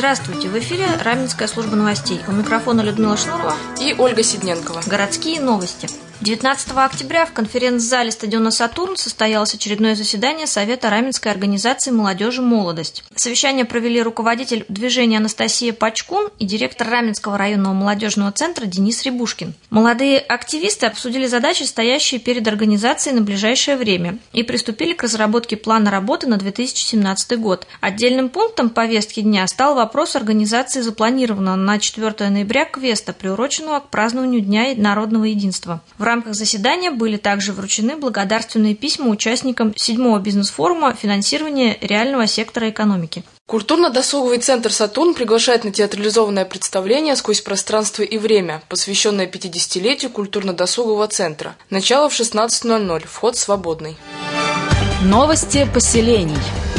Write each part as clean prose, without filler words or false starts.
Здравствуйте, в эфире Раменская служба новостей. У микрофона Людмила Шнурова и Ольга Сидненкова. Городские новости. 19 октября в конференц-зале стадиона «Сатурн» состоялось очередное заседание Совета Раменской организации молодежи «Молодость». Совещание провели руководитель движения Анастасия Пачкун и директор Раменского районного молодежного центра Денис Рябушкин. Молодые активисты обсудили задачи, стоящие перед организацией на ближайшее время, и приступили к разработке плана работы на 2017 год. Отдельным пунктом повестки дня стал вопрос организации запланированного на 4 ноября квеста, приуроченного к празднованию Дня народного единства. В рамках заседания были также вручены благодарственные письма участникам 7-го бизнес-форума финансирования реального сектора экономики. Культурно-досуговый центр «Сатурн» приглашает на театрализованное представление «Сквозь пространство и время», посвященное 50-летию культурно-досугового центра. Начало в 16:00, вход свободный. Новости поселений.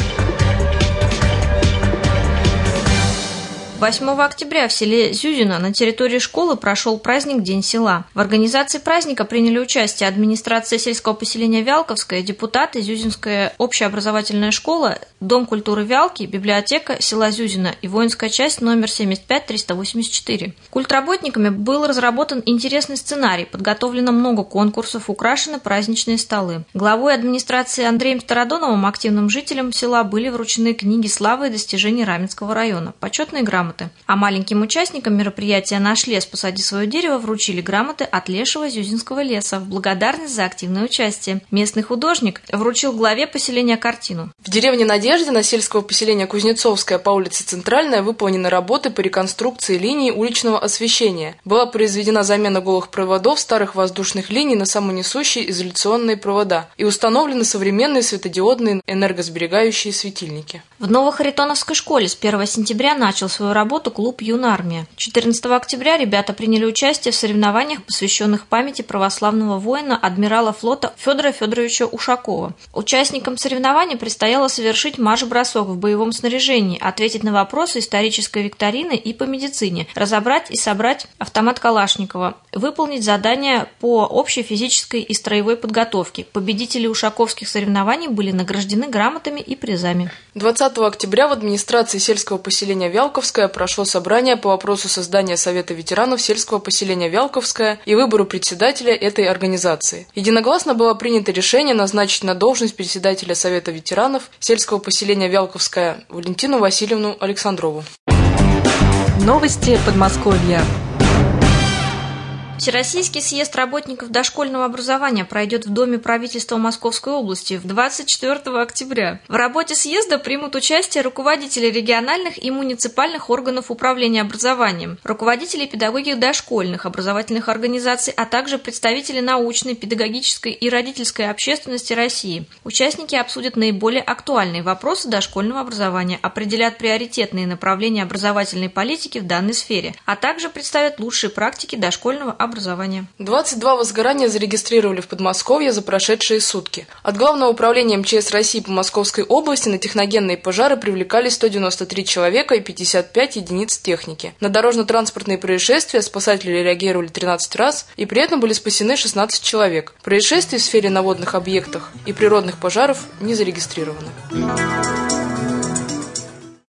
8 октября в селе Зюзино на территории школы прошел праздник День села. В организации праздника приняли участие администрация сельского поселения Вялковское, депутаты, Зюзинская общеобразовательная школа, Дом культуры Вялки, библиотека села Зюзино и воинская часть номер 75-384. Культработниками был разработан интересный сценарий, подготовлено много конкурсов, украшены праздничные столы. Главой администрации Андреем Стародоновым активным жителям села были вручены книги славы и достижений Раменского района, почетные грамоты. А маленьким участникам мероприятия «Наш лес, посади свое дерево» вручили грамоты от Лешего Зюзинского леса в благодарность за активное участие. Местный художник вручил главе поселения картину. В деревне Надеждино сельского поселения Кузнецовская по улице Центральная выполнены работы по реконструкции линии уличного освещения. Была произведена замена голых проводов старых воздушных линий на самонесущие изоляционные провода и установлены современные светодиодные энергосберегающие светильники. В Новохаритоновской школе с 1 сентября начал свою работу клуб «Юнармия». 14 октября ребята приняли участие в соревнованиях, посвященных памяти православного воина, адмирала флота Федора Федоровича Ушакова. Участникам соревнований предстояло совершить марш-бросок в боевом снаряжении, ответить на вопросы исторической викторины и по медицине, разобрать и собрать автомат Калашникова, выполнить задания по общей физической и строевой подготовке. Победители ушаковских соревнований были награждены грамотами и призами. 20 октября в администрации сельского поселения Вялковское прошло собрание по вопросу создания Совета ветеранов сельского поселения Вялковское и выбору председателя этой организации. Единогласно было принято решение назначить на должность председателя Совета ветеранов сельского поселения Вялковское Валентину Васильевну Александрову. Новости Подмосковья. Всероссийский съезд работников дошкольного образования пройдет в Доме правительства Московской области 24 октября. В работе съезда примут участие руководители региональных и муниципальных органов управления образованием, руководители и педагоги дошкольных образовательных организаций, а также представители научной, педагогической и родительской общественности России. Участники обсудят наиболее актуальные вопросы дошкольного образования, определят приоритетные направления образовательной политики в данной сфере, а также представят лучшие практики дошкольного образования. 22 возгорания зарегистрировали в Подмосковье за прошедшие сутки. От Главного управления МЧС России по Московской области на техногенные пожары привлекали 193 человека и 55 единиц техники. На дорожно-транспортные происшествия спасатели реагировали 13 раз, и при этом были спасены 16 человек. Происшествий в сфере на водных объектах и природных пожаров не зарегистрировано.